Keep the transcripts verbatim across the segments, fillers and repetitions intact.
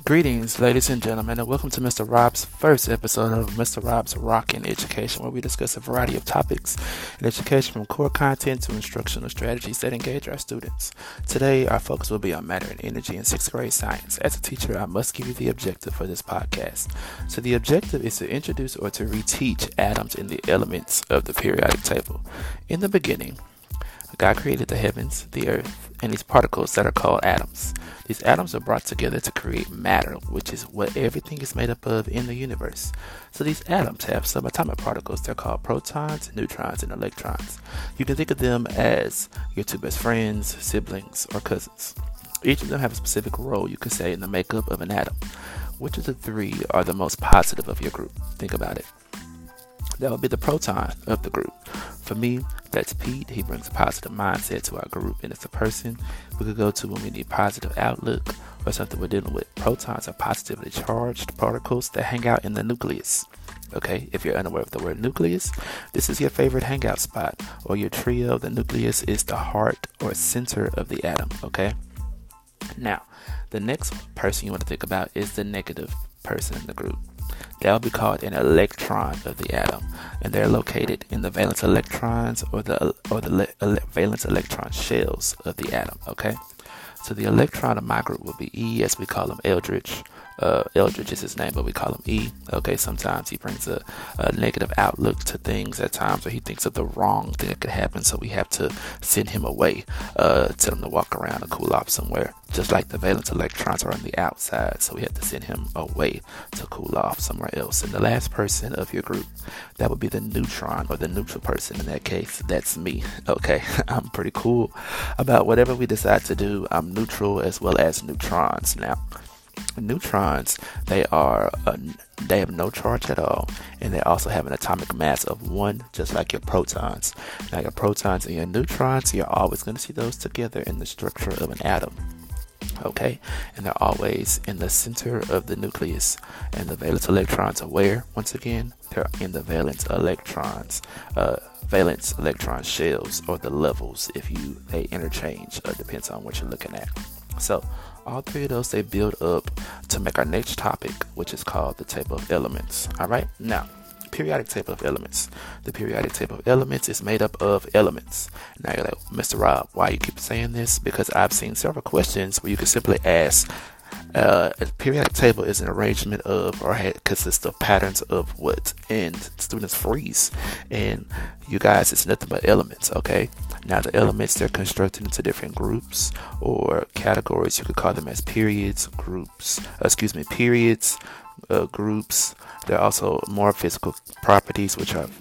Greetings, ladies and gentlemen, and welcome to Mister Rob's first episode of Mister Rob's Rockin' Education, where we discuss a variety of topics in education from core content to instructional strategies that engage our students. Today, our focus will be on matter and energy in sixth grade science. As a teacher, I must give you the objective for this podcast. So the objective is to introduce or to reteach atoms in the elements of the periodic table. In the beginning, God created the heavens, the earth, and these particles that are called atoms. These atoms are brought together to create matter, which is what everything is made up of in the universe. So these atoms have subatomic particles. They're called protons, neutrons, and electrons. You can think of them as your two best friends, siblings, or cousins. Each of them have a specific role, you could say, in the makeup of an atom. Which of the three are the most positive of your group? Think about it. That would be the proton of the group. For me, that's Pete. He brings a positive mindset to our group, and it's a person we could go to when we need positive outlook or something we're dealing with. Protons are positively charged particles that hang out in the nucleus. Okay, if you're unaware of the word nucleus, this is your favorite hangout spot, or your trio. The nucleus is the heart or center of the atom. Okay, now the next person you want to think about is the negative person in the group. That will be called an electron of the atom, and they're located in the valence electrons or the or the le- ele- valence electron shells of the atom. Okay, so the electron of my group will be E, as we call him Eldridge. Uh, Eldridge is his name, but we call him E. Okay, sometimes he brings a, a negative outlook to things at times, or he thinks of the wrong thing that could happen, so we have to send him away, uh, tell him to walk around and cool off somewhere. Just like the valence electrons are on the outside, so we have to send him away to cool off somewhere else. And the last person of your group, that would be the neutron, or the neutral person in that case. That's me. Okay, I'm pretty cool about whatever we decide to do. I'm neutral as well as neutrons. Now, neutrons, they are uh, they have no charge at all, and they also have an atomic mass of one, just like your protons. Now, your protons and your neutrons, you're always going to see those together in the structure of an atom. Okay, and they're always in the center of the nucleus. And the valence electrons are where? Once again, they're in the valence electrons, uh, valence electron shells, or the levels. If you they interchange, uh, depends on what you're looking at. So all three of those, they build up to make our next topic, which is called the table of elements. All right, now, periodic table of elements. The periodic table of elements is made up of elements. Now you're like, Mister Rob, why you keep saying this? Because I've seen several questions where you can simply ask, uh, a periodic table is an arrangement of, or consists of patterns of what? And students freeze. And you guys, it's nothing but elements, okay? Now the elements, they're constructed into different groups or categories. You could call them as periods, groups, uh, excuse me, periods, uh, groups. There are also more physical properties, which are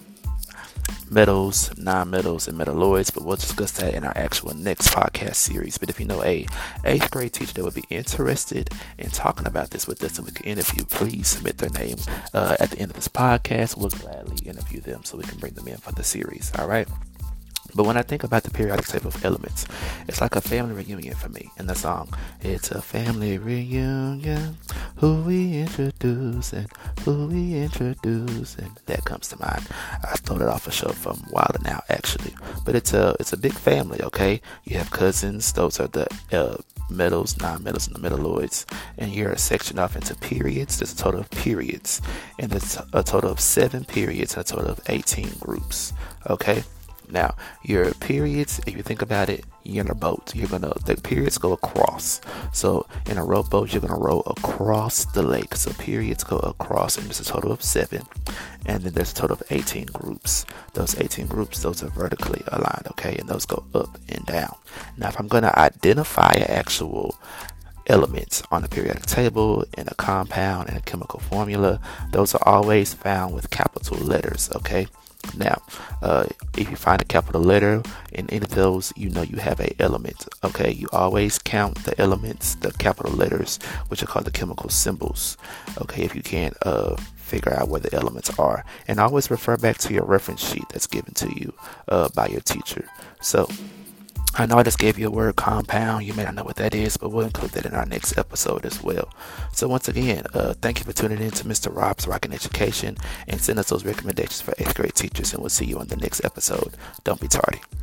metals, non-metals, and metalloids, but we'll discuss that in our actual next podcast series. But if you know a eighth grade teacher that would be interested in talking about this with us and we can interview, please submit their name uh, at the end of this podcast. We'll gladly interview them so we can bring them in for the series. All right. But when I think about the periodic table of elements, it's like a family reunion for me. In the song, it's a family reunion, who we introduce and who we introduce, and that comes to mind. I stole it off a show from Wilder Now, actually. But it's a it's a big family, okay? You have cousins; those are the uh, metals, non-metals, and the metalloids. And you're sectioned off into periods. There's a total of periods, and there's a total of seven periods and a total of eighteen groups, okay? Now, your periods, if you think about it, you're in a boat. You're gonna the periods go across. So in a rowboat, you're gonna row across the lake. So periods go across, and there's a total of seven. And then there's a total of eighteen groups. Those eighteen groups, those are vertically aligned, okay? And those go up and down. Now, if I'm gonna identify an actual elements on a periodic table, in a compound, in a chemical formula, those are always found with capital letters, okay? Now, uh, if you find a capital letter in any of those, you know you have a element, okay? You always count the elements, the capital letters, which are called the chemical symbols, okay? If you can't uh, figure out where the elements are. And always refer back to your reference sheet that's given to you uh, by your teacher. So, I know I just gave you a word, compound. You may not know what that is, but we'll include that in our next episode as well. So once again, uh, thank you for tuning in to Mister Rob's Rockin' Education, and send us those recommendations for eighth grade teachers, and we'll see you on the next episode. Don't be tardy.